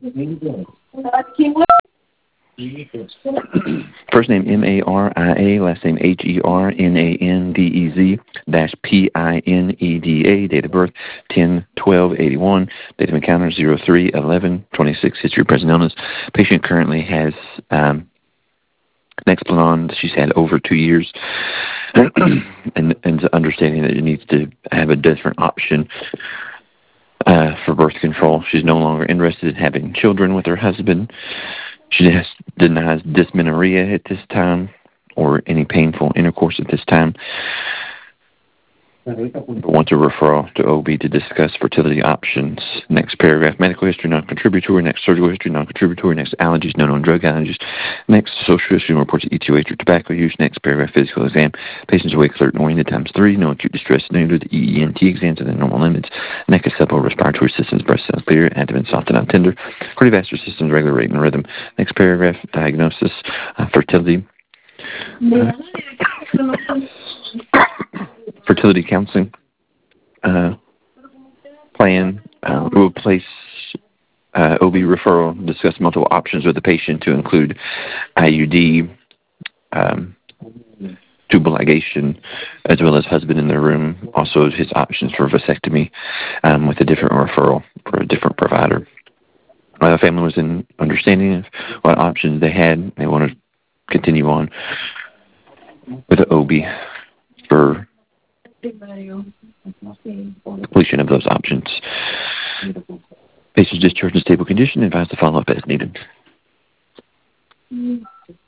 First name Maria, last name Hernandez -Pineda. Date of birth 10/12/81. Date of encounter 03/11/26. History of present illness. Patient currently has Nexplanon. She's had over 2 years, and understanding that it needs to have a different option for birth control. She's no longer interested in having children with her husband. She denies dysmenorrhea at this time or any painful intercourse at this time. Wants a referral to OB to discuss fertility options. Next paragraph, medical history, non-contributory. Next, surgical history, non-contributory. Next, allergies, no known drug allergies. Next, social history, reports of ETOH or tobacco use. Next paragraph, physical exam. Patient's awake, alert, and oriented ×3. No acute distress. No do the EENT exams within normal limits. Neck is supple, respiratory systems, breast cells clear, abdomen soft and not tender. Cardiovascular systems, regular rate and rhythm. Next paragraph, diagnosis, fertility. Fertility counseling plan will place OB referral, discuss multiple options with the patient to include IUD, tubal ligation, as well as husband in the room. Also, his options for vasectomy with a different referral for a different provider. The family was in understanding of what options they had. They want to continue on with the OB for completion of those options. Patient's discharged in stable condition. Advised to follow up as needed.